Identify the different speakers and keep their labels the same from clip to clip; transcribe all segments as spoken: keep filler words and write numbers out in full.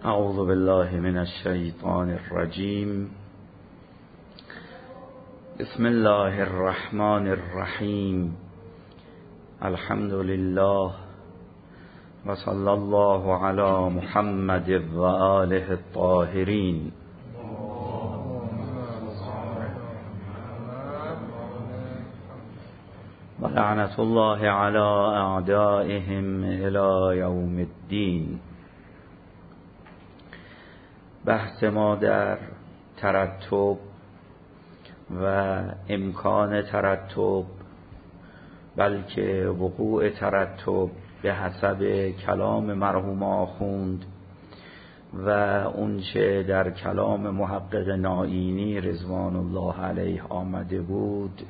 Speaker 1: اعوذ بالله من الشیطان الرجیم. بسم الله الرحمن الرحیم. الحمد لله و صلی الله علی محمد و آله الطاهرین. و لعنت الله علی اعدائهم الی یوم الدین. بحث ما در ترتب و امکان ترتب، بلکه وقوع ترتب به حسب کلام مرحوم آخوند و اونچه در کلام محقق نائینی رضوان الله علیه آمده بود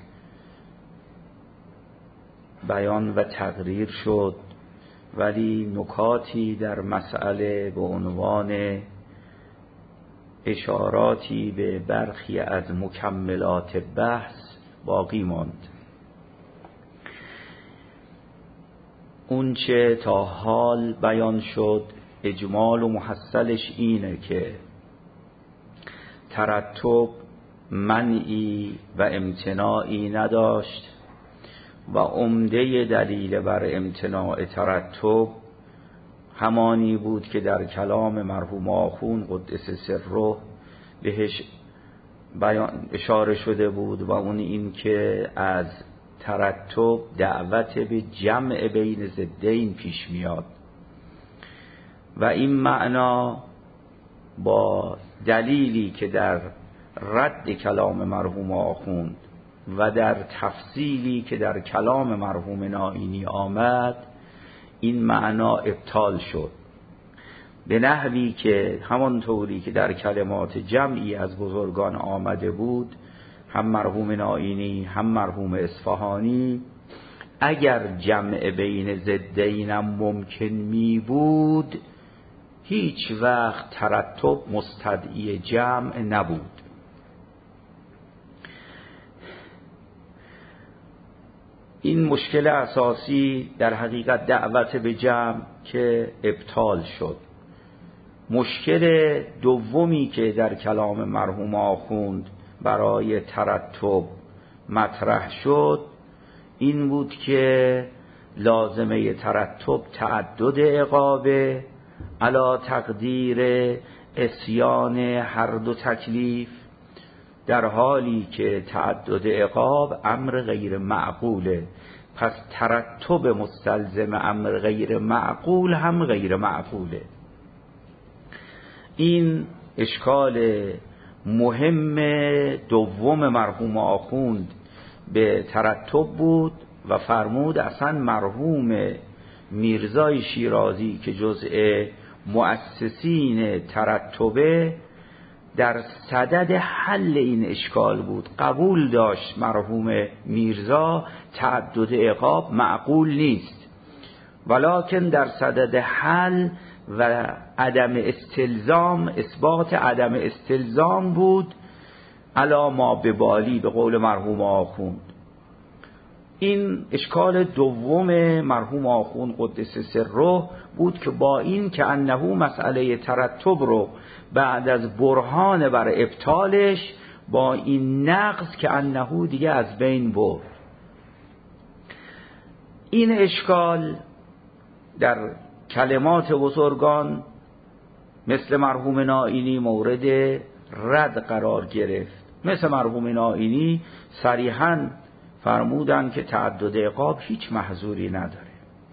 Speaker 1: بیان و تقریر شد، ولی نکاتی در مسئله به عنوان اشاراتی به برخی از مکملات بحث باقی ماند. اونچه تا حال بیان شد اجمال و محصلش اینه که ترتب منعی و امتناعی نداشت و عمده دلیل بر امتناع ترتب همانی بود که در کلام مرحوم آخوند قدس سره بهش بیان اشاره شده بود، و اون این که از ترتب دعوت به جمع بین ضدین پیش میاد و این معنا با دلیلی که در رد کلام مرحوم آخوند و در تفصیلی که در کلام مرحوم نائینی آمد این معنا ابطال شد، به نحوی که همانطوری که در کلمات جمعی از بزرگان آمده بود، هم مرحوم نائینی هم مرحوم اصفهانی، اگر جمع بین ضدینم ممکن می بود هیچ وقت ترتب مستدعی جمع نبود. این مشکل اساسی در حقیقت دعوت به جمع که ابطال شد. مشکل دومی که در کلام مرحوم آخوند برای ترتب مطرح شد این بود که لازمه ترتب تعدد عقابه علی تقدیر عصیان هر دو تکلیف، در حالی که تعدد عقاب امر غیر معقوله. پس ترتب مستلزم امر غیر معقول هم غیر معقوله. این اشکال مهم دوم مرحوم آخوند به ترتب بود و فرمود اصلا مرحوم میرزای شیرازی که جزء مؤسسین ترتبه در صدد حل این اشکال بود. قبول داشت مرحوم میرزا تعدد عقاب معقول نیست، ولکن در صدد حل و عدم استلزام، اثبات عدم استلزام بود علا ما ببالی، به قول مرحوم آخوند. این اشکال دوم مرحوم آخوند قدس سره بود که با این که انه مسئله ترتب رو بعد از برهان بر ابطالش با این نقض که انه دیگه از بین برد. این اشکال در کلمات بزرگان مثل مرحوم نائینی مورد رد قرار گرفت. مثل مرحوم نائینی صریحاً فرمودن که تعدد عقاب هیچ محظوری نداره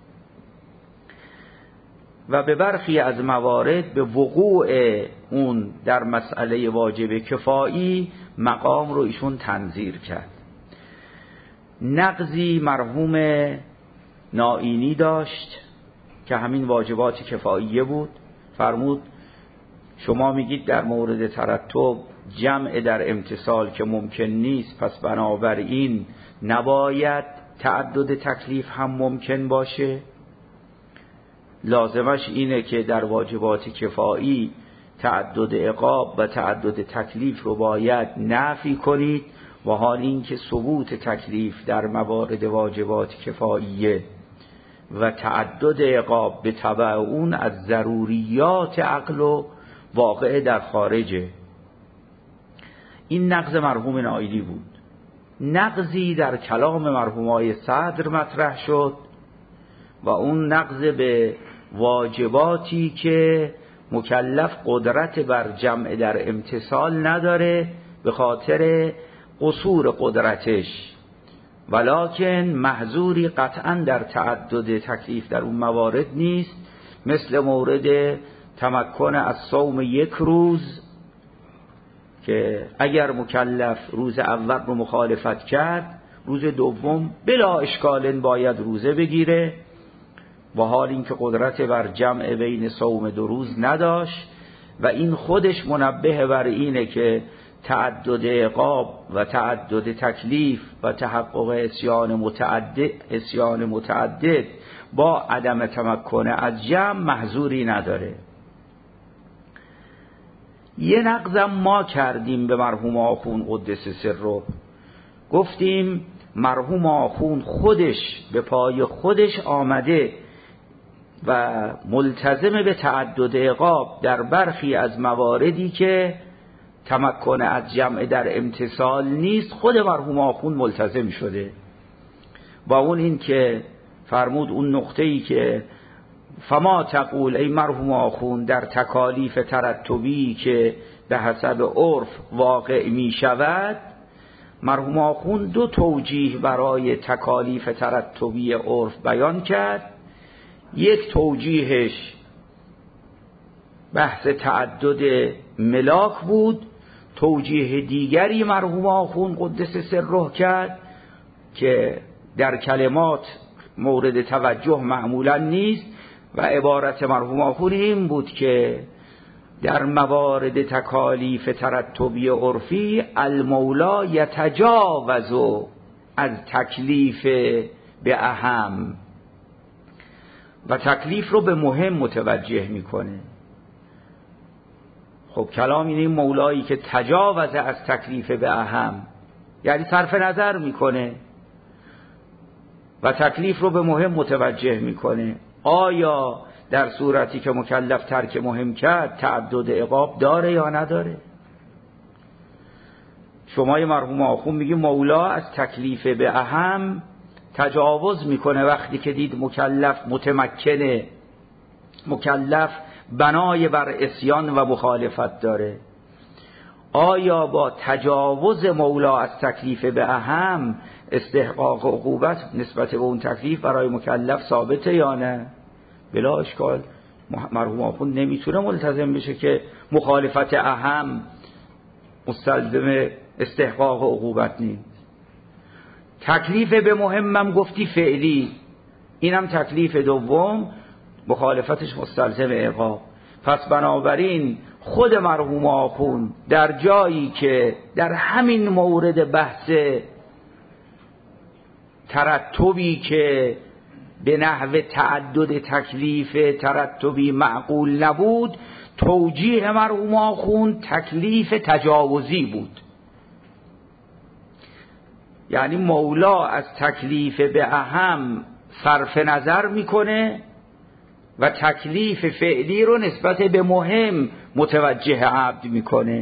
Speaker 1: و به برخی از موارد به وقوع اون در مسئله واجب کفایی مقام رو ایشون تنظیر کرد. نقضی مرحوم نائینی داشت که همین واجبات کفاییه بود. فرمود شما میگید در مورد ترتب جمع در امتصال که ممکن نیست، پس بنابراین نباید تعدد تکلیف هم ممکن باشه. لازمش اینه که در واجبات کفایی تعدد عقاب و تعدد تکلیف رو باید نفی کنید، و حال این که ثبوت تکلیف در موارد واجبات کفاییه و تعدد عقاب به تبع اون از ضروریات عقل و واقع در خارجه. این نقض مرحوم نائیلی بود. نقضی در کلام مرحومای صدر مطرح شد و اون نقض به واجباتی که مکلف قدرت بر جمع در امتثال نداره به خاطر قصور قدرتش، ولکن محظوری قطعا در تعدد تکلیف در اون موارد نیست، مثل مورد تمکن از صوم یک روز که اگر مکلف روز اول رو مخالفت کرد، روز دوم بلا اشکال باید روزه بگیره، و حال اینکه قدرت بر جمع بین صوم دو روز نداشت. و این خودش منبه بر اینه که تعدد عقاب و تعدد تکلیف و تحقق عصیان متعدد عصیان متعدد با عدم تمکن از جمع محظوری نداره. یه نقضم ما کردیم به مرحوم آخون قدس سره، گفتیم مرحوم آخون خودش به پای خودش آمده و ملتزم به تعدد عقاب در برخی از مواردی که تمکن از جمع در امتثال نیست، خود مرحوم آخون ملتزم شده. با اون این که فرمود اون نقطه‌ای که فما تقول ای مرحوم آخون در تکالیف ترتبی که به حسب عرف واقع می شود، مرحوم آخون دو توجیه برای تکالیف ترتبی عرف بیان کرد. یک توجیهش بحث تعدد ملاک بود، توجیه دیگری مرحوم آخون قدس سره کرد که در کلمات مورد توجه معمولا نیست و عبارت مرحوم آخون این بود که در موارد تکالیف ترتبی عرفی المولا یتجاوز از تکلیف به اهم و تکلیف رو به مهم متوجه میکنه. خب کلام این مولایی که تجاوز از تکلیف به اهم یعنی صرف نظر میکنه و تکلیف رو به مهم متوجه میکنه. آیا در صورتی که مکلف ترک مهم کرد تعدد عقاب داره یا نداره؟ شما مرحوم آخون میگی مولا از تکلیف به اهم تجاوز میکنه وقتی که دید مکلف متمکنه، مکلف بنای بر عصیان و مخالفت داره. آیا با تجاوز مولا از تکلیف به اهم استحقاق عقوبت نسبت به اون تکلیف برای مکلف ثابته یا نه؟ بلا اشکال مرحوم آخوند نمیتونه ملتزم بشه که مخالفت اهم مستلزم استحقاق عقوبت نیست. تکلیف به مهمم گفتی فعلی، اینم تکلیف دوم مخالفتش مستلزم عقاب. پس بنابراین خود مرحوم آخوند در جایی که در همین مورد بحث ترتبی که به نحو تعدد تکلیف ترتبی معقول نبود، توجیه مرحوم آخوند تکلیف تجاوزی بود، یعنی مولا از تکلیف به اهم صرف نظر میکنه و تکلیف فعلی رو نسبت به مهم متوجه عبد میکنه.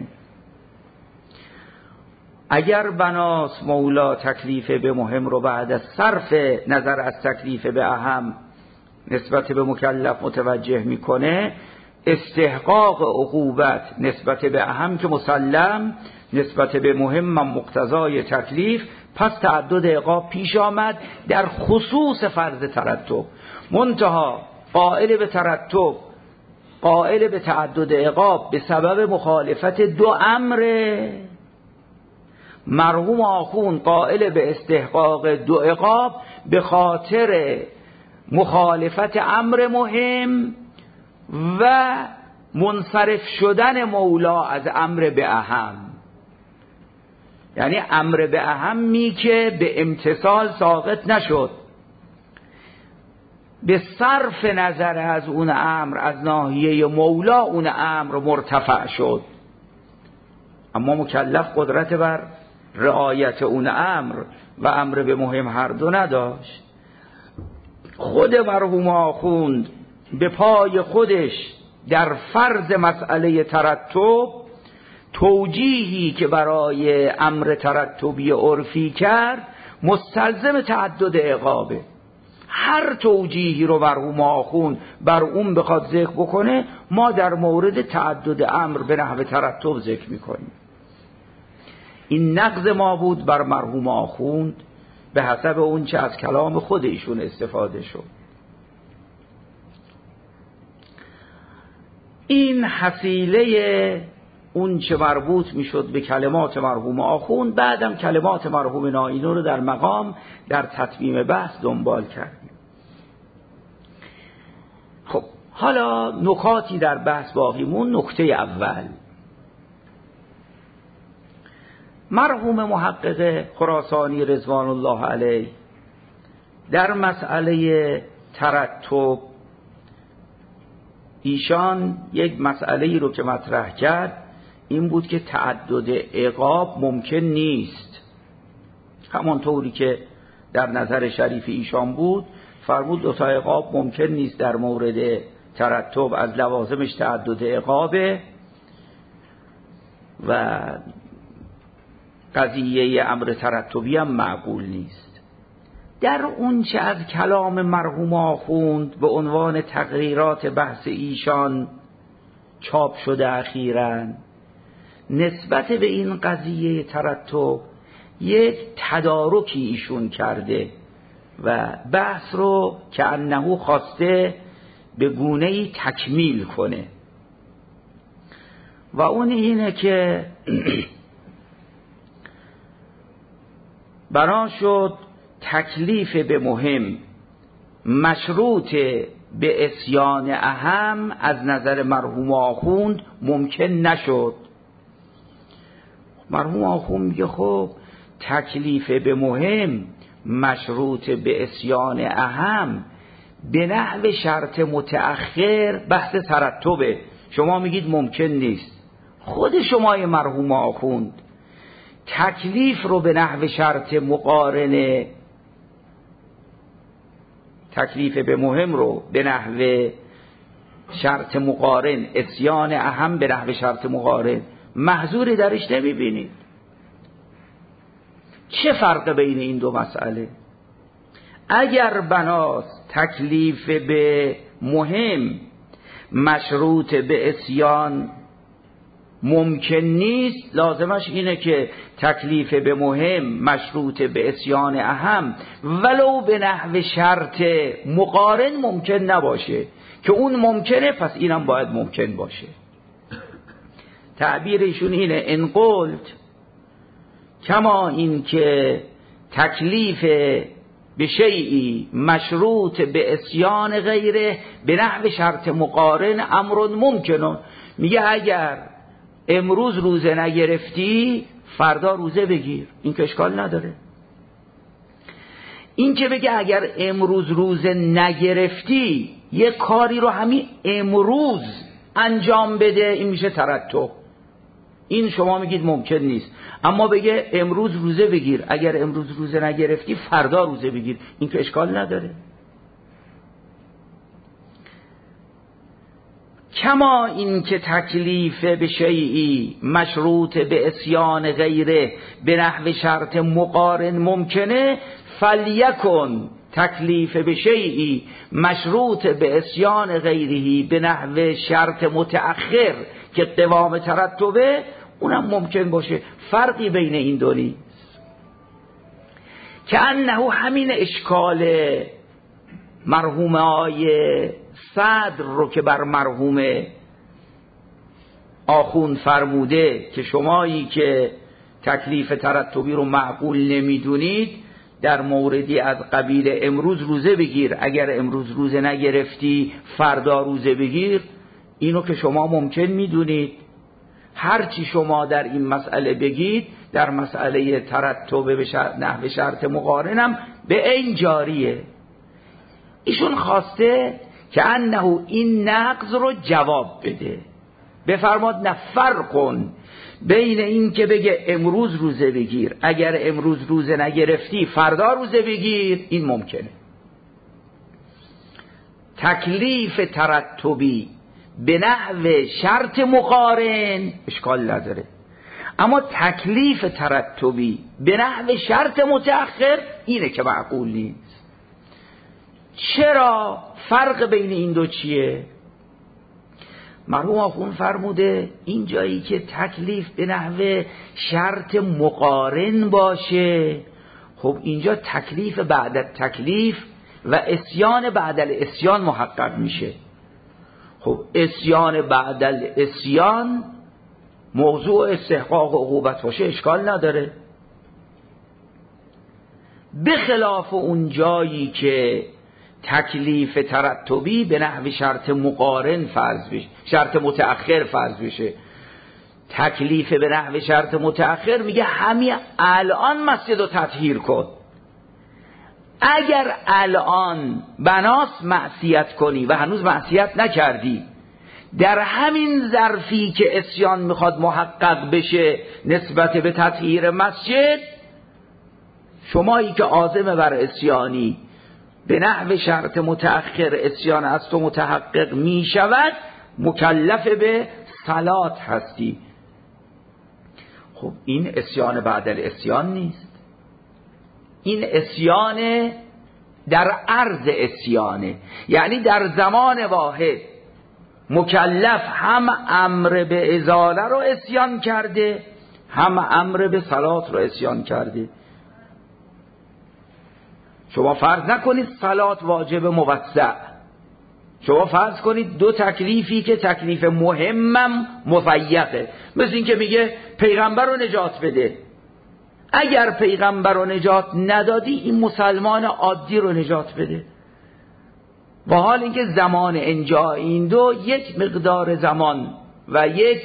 Speaker 1: اگر بناس مولا تکلیف به مهم رو بعد از صرف نظر از تکلیف به اهم نسبت به مکلف متوجه میکنه، استحقاق عقوبت نسبت به اهم که مسلم نسبت به مهم مقتضای تکلیف، پس تعدد عقاب پیش آمد در خصوص فرض ترتب. منتها قائل به ترتب، قائل به تعدد عقاب به سبب مخالفت دو امر، مرحوم آخوند قائل به استحقاق دو عقاب به خاطر مخالفت امر مهم و منصرف شدن مولا از امر به اهم. یعنی امر به اهمی که به امتثال ساقط نشد، به صرف نظر از اون امر از ناحیه مولا اون امر مرتفع شد، اما مکلف قدرت بر رعایت اون امر و امر به مهم هر دو نداشت. خود مرحوم آخوند به پای خودش در فرض مسئله ترتب توجیهی که برای امر ترتبی عرفی کرد مستلزم تعدد عقابه. هر توجیهی رو مرحوم آخوند بر اون بخواد ذکر بکنه ما در مورد تعدد امر به نحو ترتب ذکر میکنیم. این نقض ما بود بر مرحوم آخوند به حسب اون چه از کلام خود ایشون استفاده شد. این حصیله اون چه مربوط میشد به کلمات مرحوم آخوند. بعدم کلمات مرحوم نائینی رو در مقام در تتمیم بحث دنبال کردیم. خب حالا نکاتی در بحث باقی مون. نکته اول، مرحوم محقق خراسانی رضوان الله علیه در مسئله ترتب ایشان یک مسئله رو که مطرح کرد این بود که تعدد عقاب ممکن نیست. همانطوری که در نظر شریف ایشان بود، فرمود دو تا عقاب ممکن نیست در مورد ترتب، از لوازمش تعدد عقابه و قضیه امر ترتبی هم معقول نیست. در اون چه از کلام مرحوم آخوند به عنوان تقریرات بحث ایشان چاپ شده اخیراً، نسبت به این قضیه ترتب یک تدارکی ایشون کرده و بحث رو که انه خواسته به گونه‌ای تکمیل کنه و اون اینه که بنا شد تکلیف به مهم مشروط به عصیان اهم از نظر مرحوم آخوند ممکن نشد. مرحوم آخوند میگه خب تکلیف به مهم مشروط به عصیان اهم به نحو شرط متأخر بحث ترتبه، شما میگید ممکن نیست. خود شمای مرحوم آخوند تکلیف رو به نحو شرط مقارنه، تکلیف به مهم رو به نحو شرط مقارن، عصیان اهم به نحو شرط مقارن، محظوری درش نمیبینید. چه فرق بین این دو مسئله؟ اگر بناست تکلیف به مهم مشروط به عصیان ممکن نیست، لازمش اینه که تکلیف به مهم مشروط به عصیان اهم ولو به نحو شرط مقارن ممکن نباشه، که اون ممکنه پس اینم باید ممکن باشه. تعبیر ایشون اینه ان قلت کما این که تکلیف به شیئی مشروط به عصیان غیره به نحو شرط مقارن امر ممکنه. میگه اگر امروز روزه نگرفتی فردا روزه بگیر، این که اشکال نداره. این که بگه اگر امروز روزه نگرفتی یه کاری رو همین امروز انجام بده، این میشه ترتب. این شما میگید ممکن نیست. اما بگه امروز روزه بگیر، اگر امروز روزه نگرفتی فردا روزه بگیر، این که اشکال نداره. کما این که تکلیف به شیئی مشروط به عصیان غیره به نحو شرط مقارن ممکنه، فلیکن تکلیف به شیئی مشروط به عصیان غیرهی به نحو شرط متأخر که قوام ترتبه، اونم ممکن باشه. فرقی بین این دو نیست. که انه همین اشکال مرحوم آیه صدر رو که بر مرحوم آخوند فرموده که شمایی که تکلیف ترتبی رو معقول نمیدونید در موردی از قبیل امروز روزه بگیر، اگر امروز روزه نگرفتی فردا روزه بگیر، اینو که شما ممکن میدونید. هرچی شما در این مسئله بگید در مسئله ترتب به شرط نحو شرط مقارنم به این جاریه. ایشون خواسته که انه این نقض رو جواب بده، بفرماد نه فرق کن بین این که بگه امروز روزه بگیر، اگر امروز روزه نگرفتی فردا روزه بگیر، این ممکنه. تکلیف ترتبی به نحو شرط مقارن اشکال نداره، اما تکلیف ترتبی به نحو شرط متأخر اینه که معقول نیست. چرا؟ فرق بین این دو چیه؟ مرحوم آخوند فرموده این جایی که تکلیف به نحو شرط مقارن باشه، خب اینجا تکلیف بعد تکلیف و اسیان بعد الاسیان محقق میشه. خب اسیان بعد الاسیان موضوع استحقاق و عقوبت باشه اشکال نداره، به خلاف اون جایی که تکلیف ترتبی به نحو شرط مقارن فرض بشه، شرط متأخر فرض بشه. تکلیف به نحو شرط متأخر میگه همین الان مسجد رو تطهیر کن. اگر الان بناس معصیت کنی و هنوز معصیت نکردی، در همین ظرفی که عصیان میخواد محقق بشه نسبت به تطهیر مسجد، شمایی که عازم بر عصیانی به نحو شرط متأخر عصیان از تو متحقق میشود، مکلف به صلات هستی. خب این عصیان بعد العصیان نیست، این عصیان در عرض عصیانه، یعنی در زمان واحد مکلف هم امر به ازاله رو عصیان کرده، هم امر به صلات رو عصیان کرده. شما فرض نکنید صلات واجب موسع، شما فرض کنید دو تکلیفی که تکلیف مهمم مفیقه، مثل این که میگه پیغمبر رو نجات بده. اگر پیغمبر رو نجات ندادی این مسلمان عادی رو نجات بده. و حال اینکه زمان انجا این دو یک مقدار زمان و یک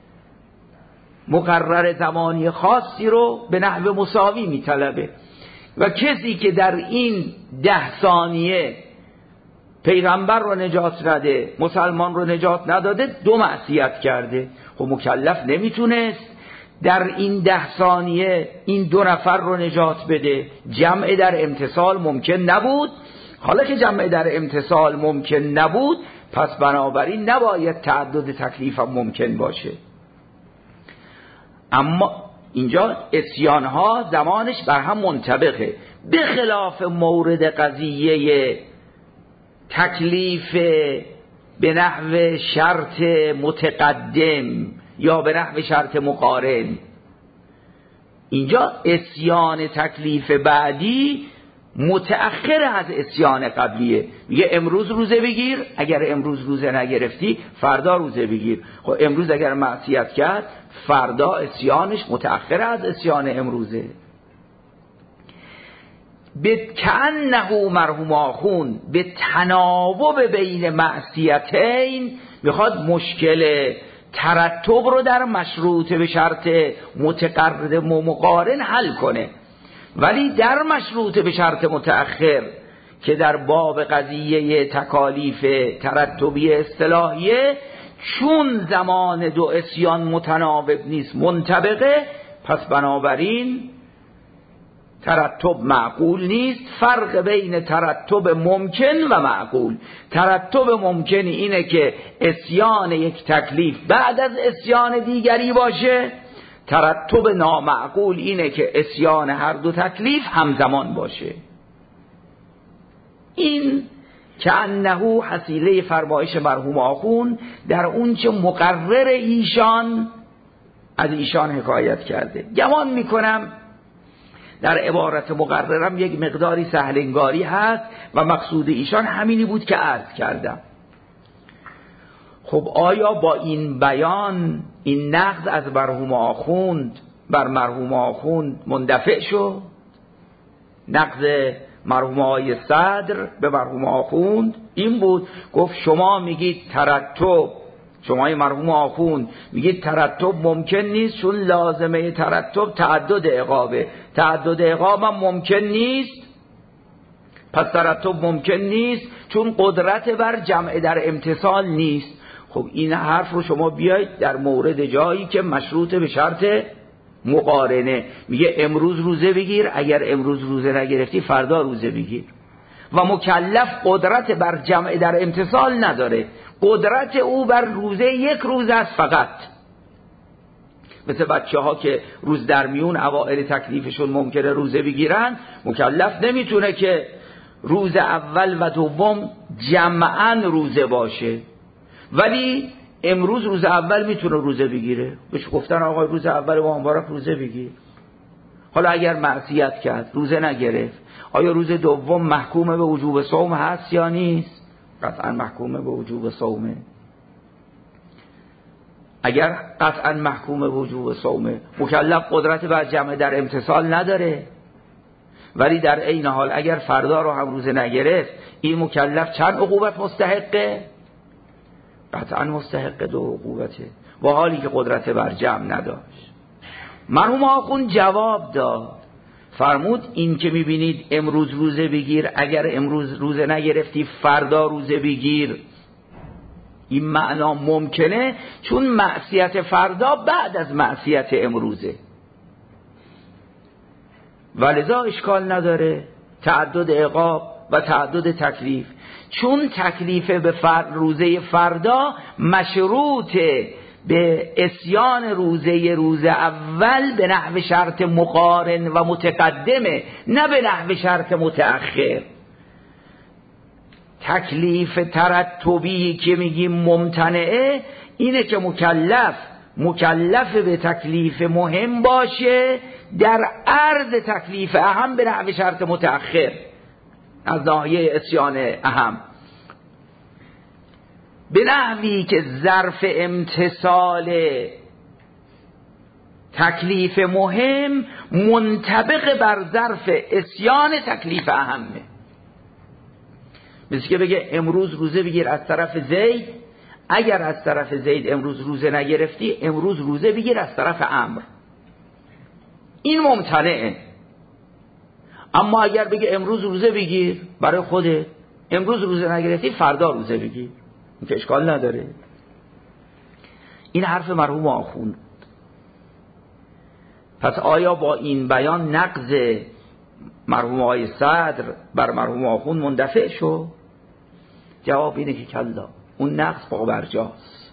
Speaker 1: مقرر زمانی خاصی رو به نحو مساوی میطلبه و کسی که در این ده ثانیه پیغمبر رو نجات نده، مسلمان رو نجات نداده، دو معصیت کرده. خب مکلف نمیتونست در این ده ثانیه این دو نفر رو نجات بده، جمع در امتصال ممکن نبود. حالا که جمع در امتصال ممکن نبود، پس بنابراین نباید تعدد تکلیف هم ممکن باشه. اما اینجا عصیان ها زمانش بر هم منطبقه، به خلاف مورد قضیه تکلیف به نحو شرط متقدم یا به نحو شرط مقارن. اینجا عصیان تکلیف بعدی متأخر از عصیان قبلیه، میگه امروز روزه بگیر، اگر امروز روزه نگرفتی فردا روزه بگیر. خب امروز اگر معصیت کرد فردا عصیانش متأخر از عصیان امروزه. به کأنه مرحوم آخوند به تناوب بین معصیتین میخواد مشکل ترتب رو در مشروط به شرط متقدم و مقارن حل کنه، ولی در مشروط به شرط متأخر که در باب قضیه تکالیف ترتبی اصطلاحیه، چون زمان دو عصیان متناوب نیست منطبقه، پس بنابراین ترتب معقول نیست. فرق بین ترتب ممکن و معقول، ترتب ممکن اینه که عصیان یک تکلیف بعد از عصیان دیگری باشه، ترتب نامعقول اینه که عصیان هر دو تکلیف همزمان باشه. این که انه حصیله فرمایش مرحوم آخوند در اون چه مقرر ایشان از ایشان حکایت کرده. گمان میکنم در عبارت مقررم یک مقداری سهلنگاری هست و مقصود ایشان همینی بود که عرض کردم. خب آیا با این بیان این نقض از مرحوم آخوند بر مرحوم آخوند مندفع شد؟ نقض مرحوم آقای صدر به مرحوم آخوند این بود، گفت شما میگید ترتب، شمای مرحوم آخوند میگید ترتب ممکن نیست چون لازمه ترتب تعدد عقابه، تعدد عقاب هم ممکن نیست، پس ترتب ممکن نیست چون قدرت بر جمع در امتصال نیست. خب این حرف رو شما بیایید در مورد جایی که مشروط به شرط مقارنه، میگه امروز روزه بگیر، اگر امروز روزه نگرفتی فردا روزه بگیر. و مکلف قدرت بر جمع در امتصال نداره، قدرت او بر روزه یک روز است فقط. مثل بچه ها که روز در میون اوائل تکلیفشون ممکنه روزه بگیرن، مکلف نمیتونه که روز اول و دوم جمعاً روزه باشه، ولی امروز روز اول میتونه روزه بگیره. بهش گفتن آقا روز اول ماه مبارک روزه بگیر. حالا اگر معصیت کرد روزه نگرفت، آیا روز دوم محکوم به وجوب صوم هست یا نیست؟ قطعا محکوم به وجوب صومه. اگر قطعا محکوم به وجوب صومه، مکلف قدرت بر جمع در امتصال نداره، ولی در عین حال اگر فردا رو هم روزه نگرفت، این مکلف چند عقوبت مستحقه؟ قطعا مستحق دو عقوبته، با حالی که قدرت بر جمع نداشت. مرحوم آخوند جواب داد، فرمود این که میبینید امروز روزه بگیر، اگر امروز روزه نگرفتی فردا روزه بگیر، این معنا ممکنه چون معصیت فردا بعد از معصیت امروزه، ولذا اشکال نداره تعدد عقاب و تعدد تکلیف، چون تکلیف به فر... روزه فردا مشروط به اسیان روزه روز اول به نحو شرط مقارن و متقدمه، نه به نحو شرط متأخر. تکلیف ترتبی که میگیم ممتنعه اینه که مکلف مکلف به تکلیف مهم باشه در عرض تکلیف اهم به نحو شرط متأخر از ناحیه اسیان اهم، به نحوی که ظرف امتصال تکلیف مهم منطبق بر ظرف اسیان تکلیف اهمه. مثل که بگه امروز روزه بگیر از طرف زید، اگر از طرف زید امروز روزه نگرفتی، امروز روزه بگیر از طرف عمرو، این ممتنعه. اما اگر بگه امروز روزه بگیر برای خودت، امروز روزه نگرفتی فردا روزه بگیر، این که اشکال نداره. این حرف مرحوم آخوند. پس آیا با این بیان نقض مرحوم آقای صدر بر مرحوم آخوند مندفع شو؟ جواب اینه که کلا، اون نقض با برجاست.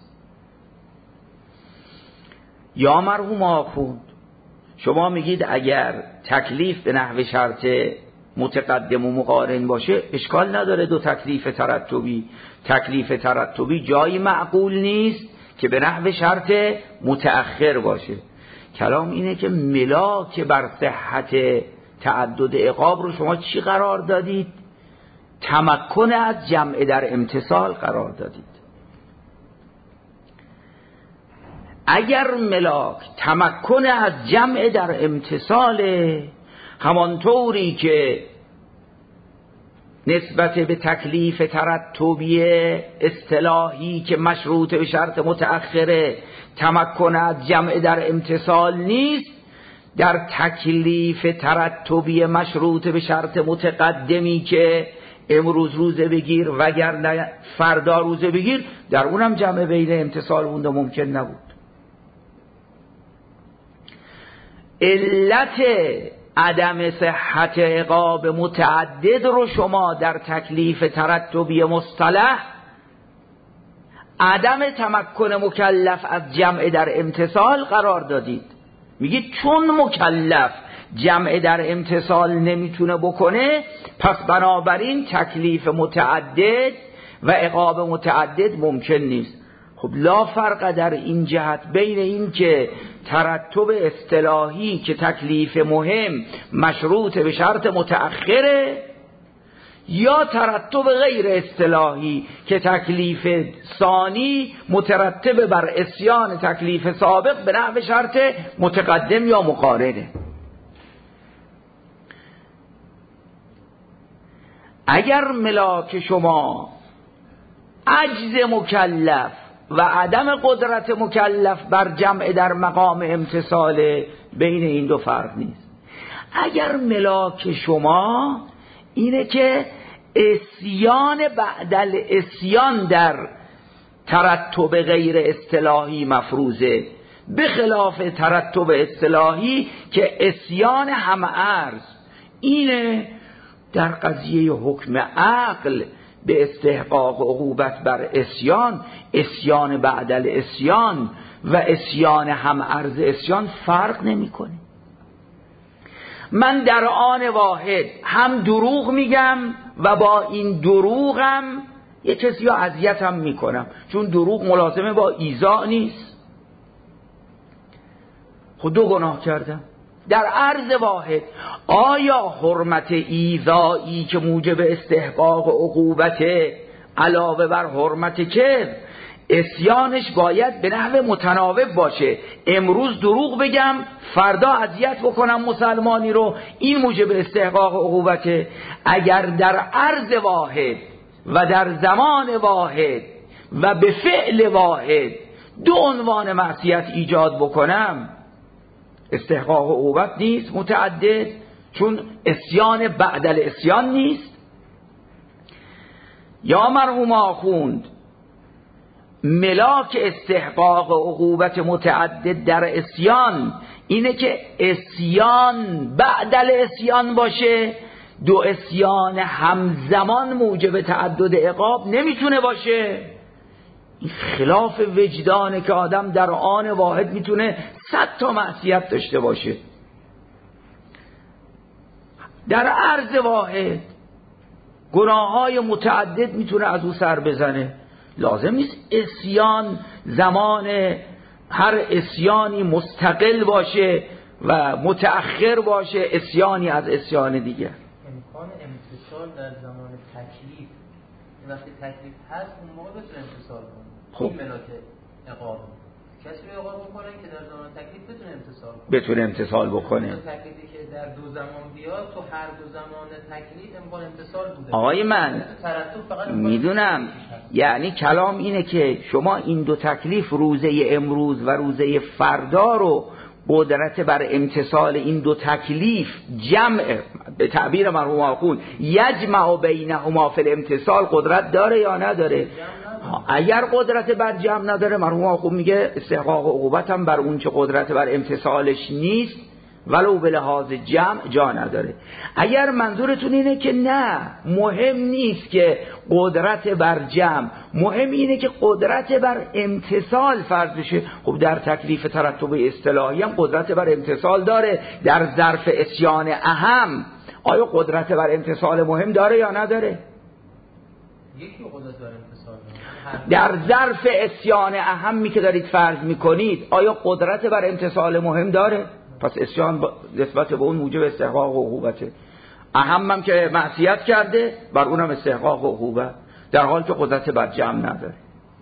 Speaker 1: یا مرحوم آخوند شما میگید اگر تکلیف به نحو شرط متقدم و مقارن باشه اشکال نداره دو تکلیف ترتبی، تکلیف ترتبی جایی معقول نیست که به نحو شرط متأخر باشه. کلام اینه که ملاک بر صحت تعدد عقاب رو شما چی قرار دادید؟ تمکن از جمع در امتصال قرار دادید. اگر ملاک تمکن از جمع در امتصال، همانطوری که نسبت به تکلیف ترتبی اصطلاحی که مشروط به شرط متأخره تمکن از جمع در امتصال نیست، در تکلیف ترتبی مشروط به شرط متقدمی که امروز روزه بگیر وگرنه فردا روزه بگیر، در اونم جمع بین امتصال اون دو ممکن نبود. علت عدم صحت عقاب متعدد رو شما در تکلیف ترتبی مصطلح عدم تمکن مکلف از جمع در امتصال قرار دادید. میگید چون مکلف جمع در امتصال نمیتونه بکنه، پس بنابراین تکلیف متعدد و عقاب متعدد ممکن نیست. خب لا فرق در این جهت بین این که ترتب اصطلاحی که تکلیف مهم مشروط به شرط متأخره یا ترتب غیر اصطلاحی که تکلیف ثانی مترتب بر اسیان تکلیف سابق به نحو شرط متقدم یا مقارنه. اگر ملاک شما عجز مکلف و عدم قدرت مکلف بر جمع در مقام امتصال، بین این دو فرق نیست. اگر ملاک شما اینه که اسیان بعدل اسیان در ترتب غیر اصطلاحی مفروضه، به خلاف ترتب اصطلاحی که اسیان همعرض اینه در قضیه حکم عقل به استحقاق عقوبت بر اسیان، اسیان بعدل اسیان و اسیان هم عرض اسیان فرق نمیکنه. من در آن واحد هم دروغ میگم و با این دروغم یه کسی رو اذیت هم میکنم، چون دروغ ملازمه با ایذا نیست. خود دو گناه کردم در عرض واحد. آیا حرمت ایذایی که موجب استحقاق عقوبت علاوه بر حرمت که اسیانش باید به نحو متناوب باشه؟ امروز دروغ بگم فردا اذیت بکنم مسلمانی رو، این موجب استحقاق عقوبته. اگر در عرض واحد و در زمان واحد و به فعل واحد دو عنوان معصیت ایجاد بکنم، استحقاق عقوبت نیست متعدد، چون اسیان بعدل اسیان نیست. یا مرحوم آخوند، ملاک استحقاق عقوبت متعدد در اسیان اینه که اسیان بعدل اسیان باشه. دو اسیان همزمان موجب تعدد عقاب نمیتونه باشه. این خلاف وجدانه که آدم در آن واحد میتونه صد تا معصیت داشته باشه. در عرض واحد گناههای متعدد میتونه از او سر بزنه. لازم نیست اسیان زمان هر اسیانی مستقل باشه و متأخر باشه اسیانی از اسیان دیگه.
Speaker 2: امکان امتثال در زمان تکلیف، وقتی تکلیف هست اون موقع بتونه امتثال کنه.
Speaker 1: خب
Speaker 2: این ملاک عقاب کسی رو عقاب میکنه که در زمان تکلیف بتونه امتثال کنه،
Speaker 1: بتونه امتثال بکنه.
Speaker 2: تکلیفی که در دو زمان بیاد تو هر دو زمان تکلیف امکان امتثال بوده.
Speaker 1: آقای من میدونم، یعنی کلام اینه که شما این دو تکلیف روزه امروز و روزه فردا رو قدرت بر امتثال این دو تکلیف جمع، به تعبیر مرحوم آخوند یجمع بینهما فی الامتثال، قدرت داره یا نداره؟ اگر قدرت بر جمع نداره، مرحوم آخوند میگه استحقاق عقوبت هم بر اون چه قدرت بر امتثالش نیست ولو به لحاظ جمع جا نداره. اگر منظورتون اینه که نه مهم نیست که قدرت بر جمع، مهم اینه که قدرت بر امتثال فرض بشه، خب در تکلیف ترتب اصطلاحی هم قدرت بر امتثال داره. در ظرف اسیان اهم آیا قدرت بر امتثال مهم داره یا نداره؟
Speaker 2: یکی قدرت بر امتثال داره.
Speaker 1: در ظرف اسیان اهمی که دارید فرض میکنید آیا قدرت بر امتثال مهم داره؟ پس اسیان نسبت به اون موجب استحقاق عقوبته. اهم هم که معصیت کرده بر اونم استحقاق عقوبت، در حال که قدرت بر جمع نداره.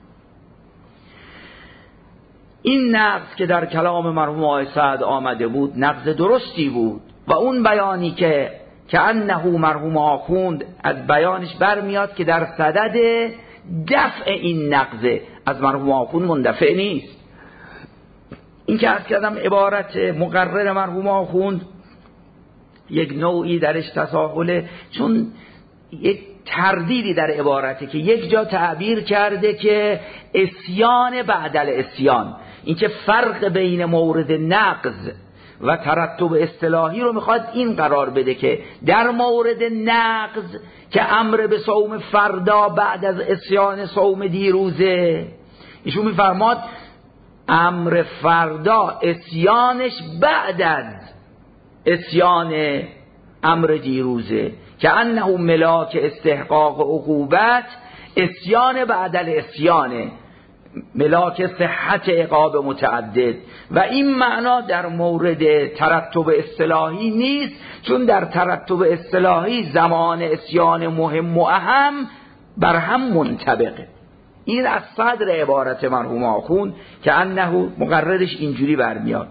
Speaker 1: این نقض که در کلام مرحوم آقای سعد آمده بود نقض درستی بود و اون بیانی که که انه مرحوم آخوند از بیانش برمیاد که در صدد دفع این نقض از مرحوم آخوند مندفع نیست. این که عرض کردم عبارت مقرر مرحوم آخوند یک نوعی درش تساهله، چون یک تردیدی در عبارته که یک جا تعبیر کرده که اسیان بعدل اسیان، این که فرق بین مورد نقض و ترتب اصطلاحی رو میخواد این قرار بده که در مورد نقض که امر به صوم فردا بعد از اسیان صوم دیروزه، ایشون میفرماد امر فردا اسیانش بعد از اسیان امر دیروزه، که انه ملاک استحقاق عقوبت اسیان بعدل اسیانه، ملاک صحت عقاب متعدد. و این معنا در مورد ترتب اصطلاحی نیست، چون در ترتب اصطلاحی زمان اسیان مهم و اهم بر هم منطبقه. این از صدر عبارت مرحوم آخوند که انه مقررش اینجوری برمیاد.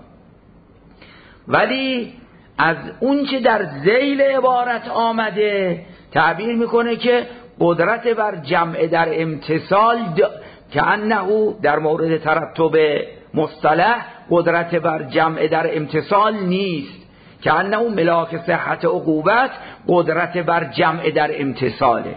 Speaker 1: ولی از اون چه در ذیل عبارت آمده تعبیر میکنه که قدرت بر جمع در امتثال که انه در مورد ترتب مصطلح قدرت بر جمع در امتثال نیست، که انه ملاک صحت عقوبت قدرت بر جمع در امتثاله.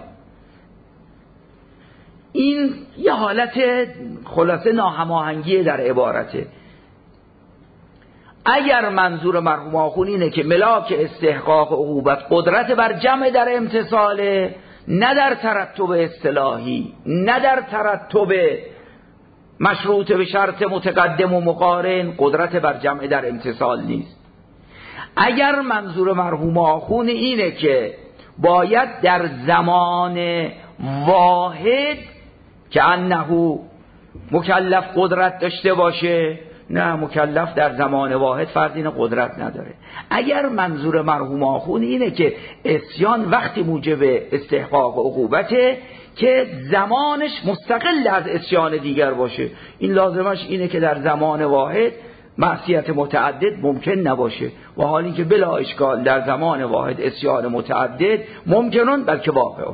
Speaker 1: این یه حالت خلاصه ناهماهنگی در عبارته. اگر منظور مرحوم آخون اینه که ملاک استحقاق عقوبت قدرت بر جمع در امتصاله، نه در ترتب اصطلاحی، نه در ترتب مشروط به شرط متقدم و مقارن، قدرت بر جمع در امتصال نیست. اگر منظور مرحوم آخون اینه که باید در زمان واحد که انه مکلف قدرت داشته باشه، نه، مکلف در زمان واحد فرض این قدرت نداره. اگر منظور مرحوم آخون اینه که عصیان وقتی موجب استحقاق عقوبته که زمانش مستقل از عصیان دیگر باشه، این لازمش اینه که در زمان واحد معصیت متعدد ممکن نباشه، و حالی که بلا اشکال در زمان واحد عصیان متعدد ممکنون بلکه واقعون.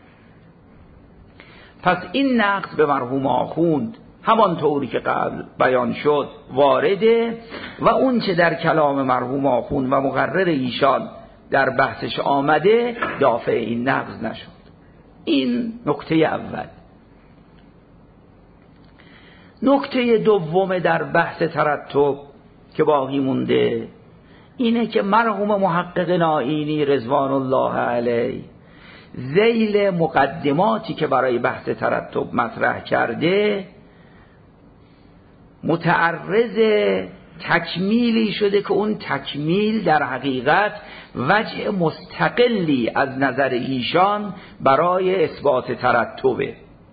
Speaker 1: پس این نقد به مرحوم آخوند همان طوری که قبل بیان شد وارده، و اون چه در کلام مرحوم آخوند و مقرر ایشان در بحثش آمده دافع این نقد نشد. این نکته اول. نکته دوم در بحث ترتب که باقی مونده اینه که مرحوم محقق نائینی رضوان الله علیه ذیل مقدماتی که برای بحث ترتب مطرح کرده متعرض تکمیلی شده که اون تکمیل در حقیقت وجه مستقلی از نظر ایشان برای اثبات ترتبه،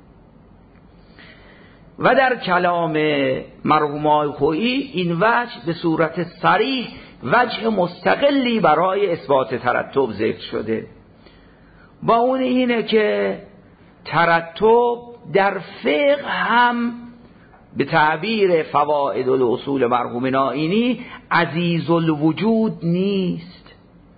Speaker 1: و در کلام مرحوم آقای خویی این وجه به صورت صریح وجه مستقلی برای اثبات ترتب ذکر شده، با اون اینه که ترتب در فقه هم به تعبیر فوائد الاصول مرحوم نائینی عزیز الوجود نیست.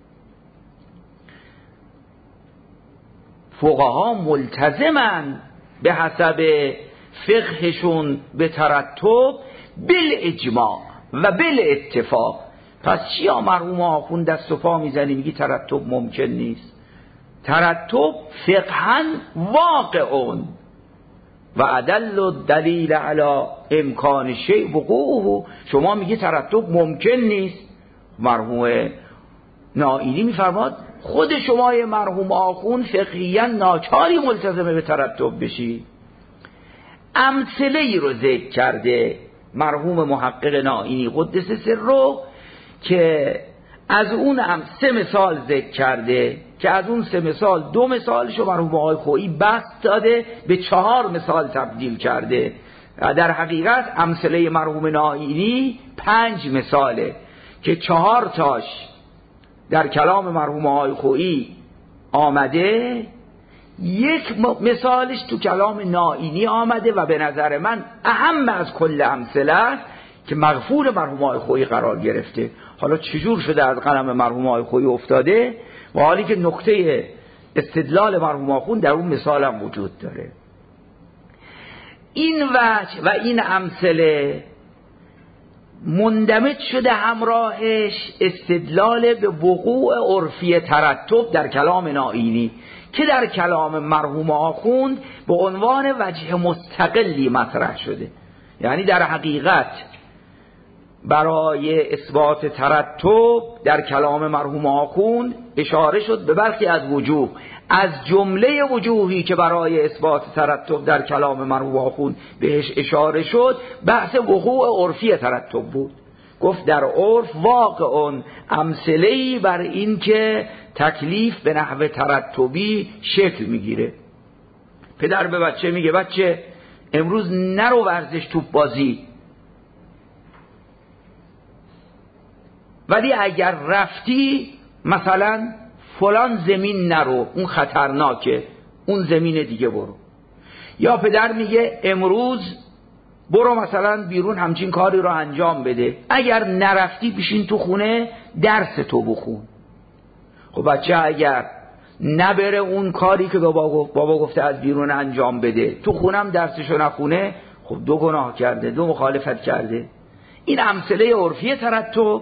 Speaker 1: فقها ملتزمن به حسب فقهشون به ترتب بالاجماع و بالاتفاق. پس چیا مرحوم آخوند دست و پا میزنی میگی ترتب ممکن نیست؟ ترتب فقهاً واقعون و ادل دلیل علی امکان شیء وقوعه. شما میگی ترتب ممکن نیست، مرحوم نائینی میفرماد خود شما مرحوم آخوند فقهیاً ناچاری ملتزمه به ترتب بشی. امثله ای رو ذکر کرده مرحوم محقق نائینی قدس سره که از اون هم سه مثال ذکر کرده که از اون سه مثال دو مثالشو مرحوم آقای خویی بسط داده به چهار مثال تبدیل کرده. در حقیقت امثله مرحوم نائینی پنج مثاله که چهار تاش در کلام مرحوم آقای خویی آمده، یک مثالش تو کلام نائینی آمده و به نظر من اهم از کل امثله است که مغفور مرحوم آقای خویی قرار گرفته. حالا چجور شده از قلم مرحوم آقای خویی افتاده، و حالی که نقطه استدلال مرحوم آخوند در اون مثال هم وجود داره. این وجه و این امثله مندمج شده همراهش استدلال به وقوع عرفی ترتب در کلام نائینی که در کلام مرحوم آخوند به عنوان وجه مستقلی مطرح شده. یعنی در حقیقت برای اثبات ترتب در کلام مرحوم آخوند اشاره شد به برخی از وجوه، از جمله وجوهی که برای اثبات ترتب در کلام مرحوم آخوند بهش اشاره شد بحث وقوع عرفی ترتب بود. گفت در عرف واقعون امثله‌ای بر این که تکلیف به نحو ترتبی شکل میگیره. پدر به بچه میگه بچه امروز نرو ورزش توپ بازی، ولی اگر رفتی مثلا فلان زمین نرو، اون خطرناکه، اون زمین دیگه برو. یا پدر میگه امروز برو مثلا بیرون همچین کاری رو انجام بده، اگر نرفتی بشین تو خونه درس تو بخون. خب بچه اگر نبره اون کاری که بابا, بابا گفته از بیرون انجام بده، تو خونم درسشو نخونه، خب دو گناه کرده، دو مخالفت کرده. این امثله عرفی ترتب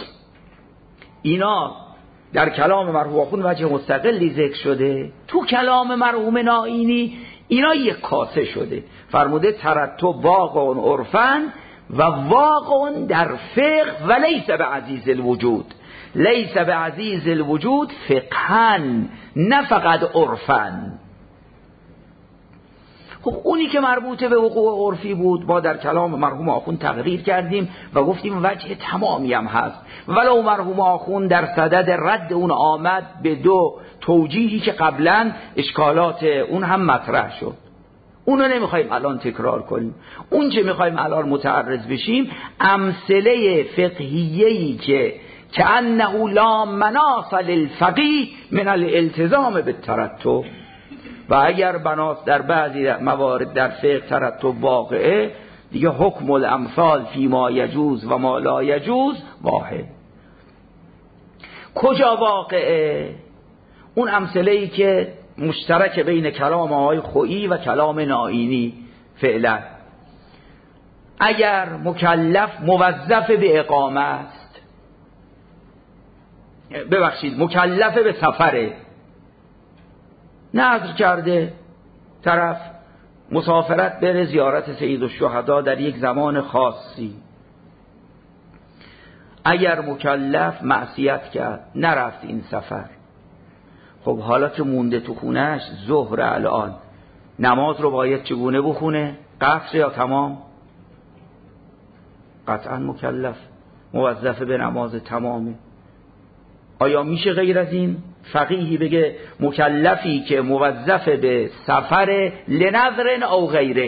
Speaker 1: اینا در کلام مرحوم آخوند وجه مستقلی ذکر شده. تو کلام مرحوم نائینی اینا یک کاسه شده. فرموده ترتب واقع عرفن و واقع در فقه و لیس به عزیز الوجود، لیس به عزیز الوجود فقها نه فقط عرفا. خب اونی که مربوط به وقوع عرفی بود ما در کلام مرحوم آخوند تقریر کردیم و گفتیم وجه تمامی هم هست، ولو مرحوم آخوند در صدد رد اون آمد به دو توجیهی که قبلا اشکالات اون هم مطرح شد. اونو نمیخوایم الان تکرار کنیم. اون چه میخوایم الان متعرض بشیم امثله فقهیه‌ای که کأنه لا مناص للفقیه من الالتزام بالترتب، و اگر بناس در بعضی موارد در فقه ترتب واقعه دیگه حکم الامثال فی ما یجوز و ما لا یجوز واحد. کجا واقعه؟ اون امثله‌ای که مشترک بین کلام آقای خویی و کلام نائینی فعلا. اگر مکلف موظف به اقامه است، ببخشید مکلف به سفره، نذر کرده طرف مسافرت بره زیارت سید الشهدا در یک زمان خاصی، اگر مکلف معصیت کرد نرفت این سفر، خب حالا که مونده تو خونهش ظهر الان نماز رو باید چگونه بخونه؟ قصر یا تمام؟ قطعا مکلف موظف به نماز تمامه. آیا میشه غیر از این؟ فقیهی بگه مکلفی که موظف به سفر لنظر او غیره،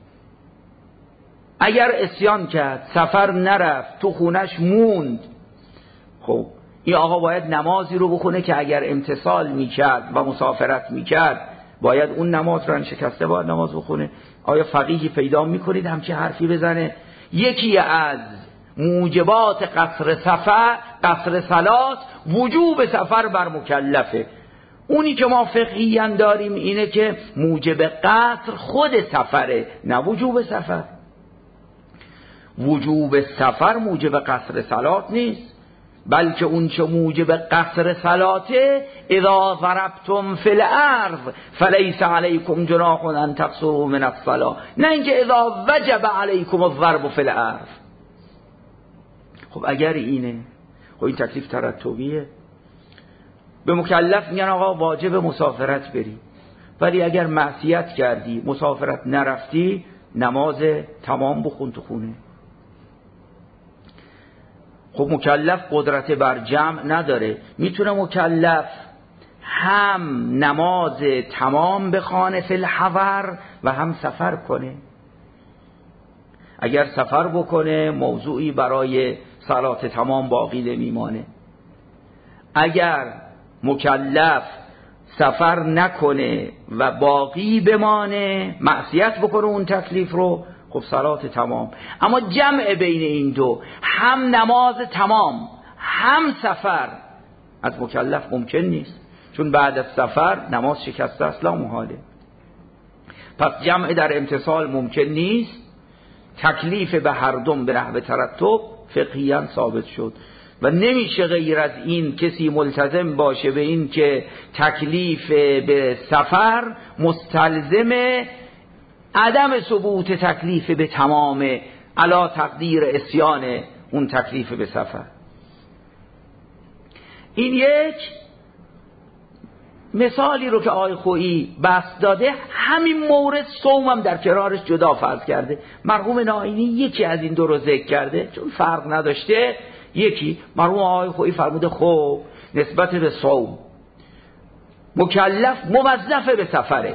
Speaker 1: اگر عصیان کرد سفر نرفت تو خونش موند، خب این آقا باید نمازی رو بخونه که اگر امتثال میکرد و مسافرت میکرد باید اون نماز رو شکسته باید نماز بخونه. آیا فقیهی پیدا میکنید همچه حرفی بزنه؟ یکی از موجبات قصر سفر قصر صلات وجوب سفر بر مکلفه. اونی که ما فقهیاً داریم اینه که موجب قصر خود سفره نه وجوب سفر. وجوب سفر موجب قصر صلات نیست، بلکه اون چه موجب قصر صلاته اذا ضربتم فی الارض فلیس علیکم جناح ان تقصروا من الصلاة، نه اینکه اذا وجب علیکم الضرب فی الارض. خب اگر اینه، خب این تکلیف ترتبیه. به مکلف میگن آقا واجب مسافرت بری، ولی اگر معصیت کردی مسافرت نرفتی نماز تمام بخون تو خونه. خب مکلف قدرت بر جمع نداره، میتونه مکلف هم نماز تمام بخوانه فی الحضر و هم سفر کنه. اگر سفر بکنه موضوعی برای صلات تمام باقی نمیمانه. اگر مکلف سفر نکنه و باقی بمانه معصیت بکنه اون تکلیف رو، خب صلات تمام. اما جمع بین این دو، هم نماز تمام هم سفر، از مکلف ممکن نیست، چون بعد از سفر نماز شکسته اصلا محاله. پس جمع در امتصال ممکن نیست. تکلیف به هر دوم به نحو ترتب فقهیاً ثابت شد و نمیشه غیر از این کسی ملتزم باشه به این که تکلیف به سفر مستلزم عدم ثبوت تکلیف به تمام علا تقدیر عصیان اون تکلیف به سفر. این یک مثالی رو که آقای خویی بحث داده، همین مورد صوم هم در کنارش جدا فرض کرده. مرحوم نائینی یکی از این دو رو ذکر کرده چون فرق نداشته. یکی مرحوم آقای خویی فرموده خب نسبت به صوم مکلف موظف به سفره،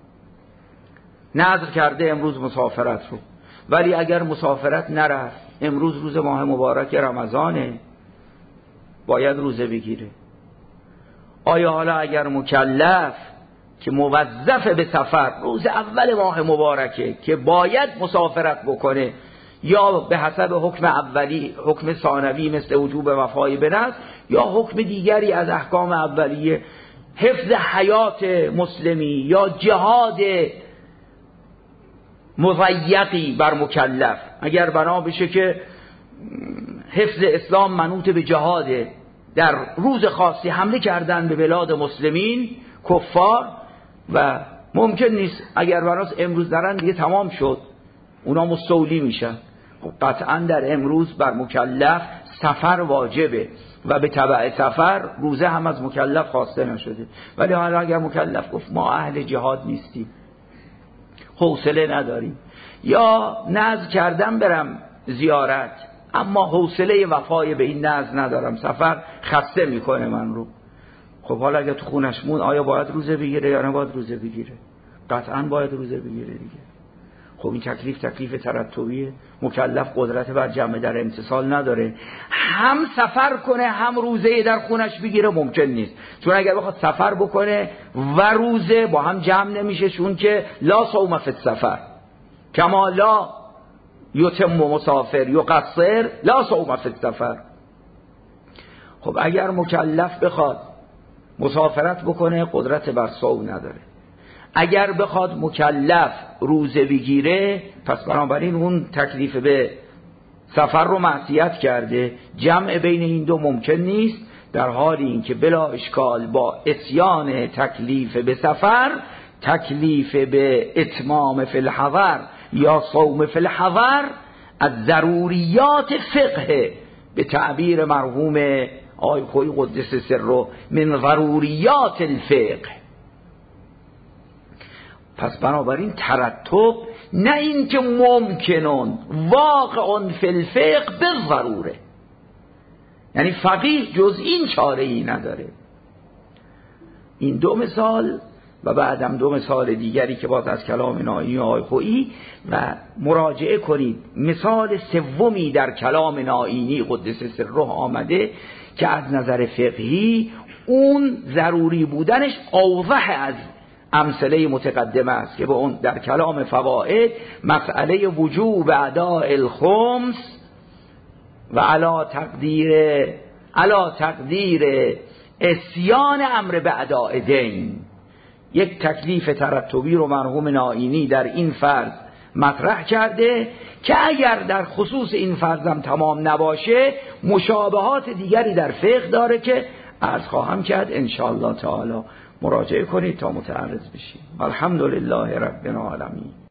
Speaker 1: نذر کرده امروز مسافرت رو، ولی اگر مسافرت نرفت امروز روز ماه مبارک رمضانه باید روزه بگیره. آیا حالا اگر مکلف که موظف به سفر روز اول ماه مبارکه که باید مسافرت بکنه، یا به حسب حکم اولی حکم ثانوی مثل وجوب وفای به نذر یا حکم دیگری از احکام اولیه، حفظ حیات مسلمی یا جهاد مضیقی بر مکلف، اگر بنا بشه که حفظ اسلام منوط به جهاده، در روز خاصی حمله کردن به بلاد مسلمین کفار و ممکن نیست اگر بناس امروز دارن دیگه تمام شد اونا مستولی میشن، قطعا در امروز بر مکلف سفر واجبه و به تبع سفر روزه هم از مکلف خواسته نشده. ولی حالا اگر مکلف گفت ما اهل جهاد نیستیم، حوصله نداریم، یا نذر کردم برم زیارت اما حوصله وفای به این نذر ندارم، سفر خسته میکنه من رو، خب حالا اگر تو خونش مون آیا باید روزه بگیره یا نباید روزه بگیره؟ قطعا باید روزه بگیره دیگه. خب این تکلیف تکلیف ترتبیه. مکلف قدرت بر جمع در امتصال نداره، هم سفر کنه هم روزه در خونش بگیره ممکن نیست، چون اگر بخواد سفر بکنه و روزه با هم جمع نمیشه، چون که لا صوم فی السفر کما لا یتم مسافر یقصر لا صوم فی السفر. خب اگر مکلف بخواد مسافرت بکنه قدرت بر صوم نداره، اگر بخواد مکلف روزه بگیره پس بنابراین اون تکلیف به سفر رو معصیت کرده، جمع بین این دو ممکن نیست، در حالی اینکه بلا اشکال با اتیان تکلیف به سفر تکلیف به اتمام فی الحضر یا صوم فی الحضر از ضروریات فقه، به تعبیر مرحوم آقای خویی قدس سره من ضروریات الفقه. پس بنابراین ترتب نه این که ممکنون واقعون فی الفقه بالضروره، یعنی فقیه جز این چاره ای نداره. این دو مثال و بعدم دو مثال دیگری که باز از کلام نائینی آقای خویی و مراجعه کنید. مثال سومی در کلام نائینی قدس سره آمده که از نظر فقهی اون ضروری بودنش اوضح از امثله متقدمه است که به اون در کلام فوائد مسئله وجوب اداء الخمس و علا تقدیر علا تقدیر اسیان امر به اداء دین، یک تکلیف ترتبی رو مرحوم نائینی در این فرض مطرح کرده که اگر در خصوص این فرضم تمام نباشه مشابهات دیگری در فقه داره که عرض خواهم کرد ان شاء الله تعالی. مراجعه کنید تا متعرض بشید. الحمدلله رب العالمین.